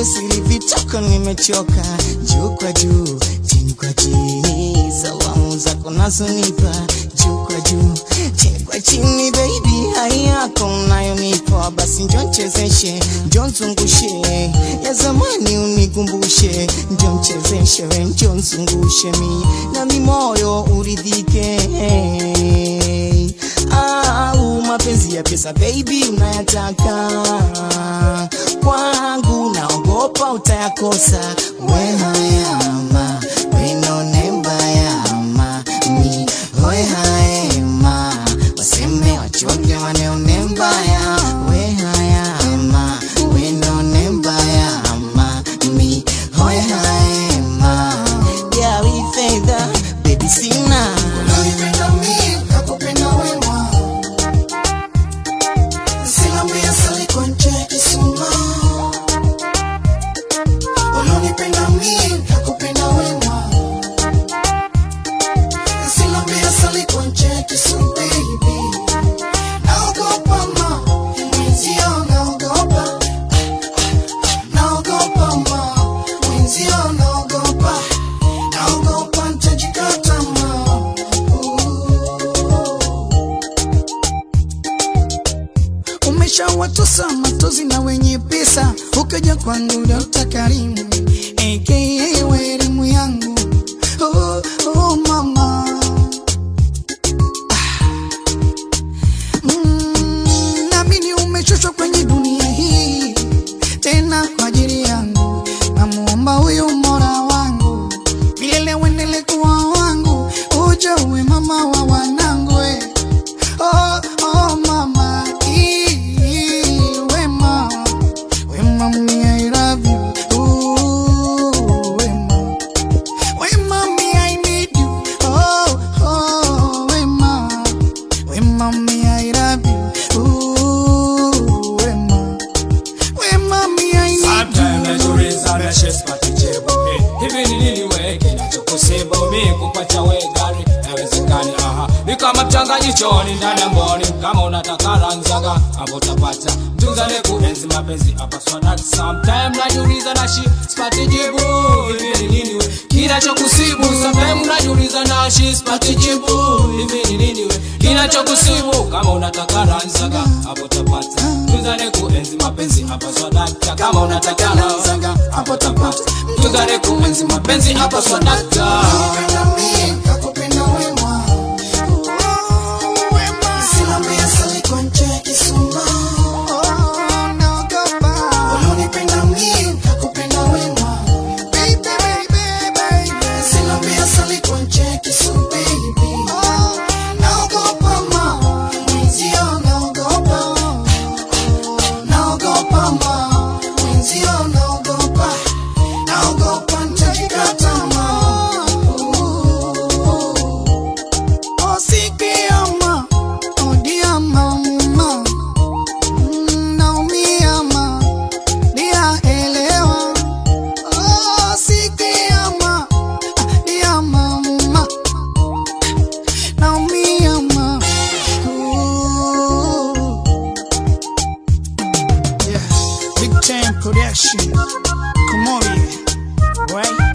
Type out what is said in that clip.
sio siri vitoko nimechoka. Juu kwa juu, chini kwa chini, salamu zako nazonipa. Juu kwa juu, chini kwa chini baby, hai yako unayonipa. Basi njoo nichezeshe, njoo nzungushe, ya zamani unikumbushe. Njoo nichezeshe, njoo nzungushe mi, na mi moyo uridhike. Mapenzi ya pesa baby unayataka kwangu, naogopa utayakosa. We hayama, we none mbayama, mi hoe haema, waseme wachoke waneone mbaya. We hayama, we none mbayama, mi hoe haema. Yeah, we fedha baby sina. Unanipenda mimi, nakupenda wewe. Unanipenda mimi, nakupenda wewe. Silambia sali kwa ncheki so baby. Naogopa ma, mwenzio naogopa. Naogopa ma, mwenzio naogopa. Naogopa nitajikata ma. Umeshawatosa matozi na wenye pesa, ukaja kwangu Dr. Karimu aka we elimu yangu. Oh, oh mama, naamini umechoshwa kwenye dunia hii, tena kwa ajili yangu. Namuomba huyu Mola wangu, milele uendelee kuwa wangu, uje uwe mama wa wanangu. Oh, oh mama, kama mchanganyikoni ndani ya mboni. Kama unataka ranzaga hapo utapata. Mtunzane kuenzi mapenzi hapa swadaki. Sometime najiuliza na shi sipati jibu. Hivi ni nini we kinachokusibu? Sometime najiuliza na shi sipati jibu. Hivi ni nini we kinachokusibu? Kama unataka ranzaga hapo utapata. Mtunzane kuenzi mapenzi hapa swadaki. Kama unataka ranzaga hapo utapata. Mtunzane kuenzi mapenzi hapa swadaki. unanipenda mimi, nakupenda wewe. Production, come on, right?